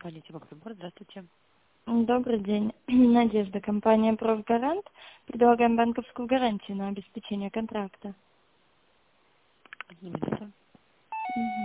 компания Тимоксимпорт. Здравствуйте. Добрый день. Надежда, компания «Профгарант». Предлагаем банковскую гарантию на обеспечение контракта. Одну минуту. Мгм.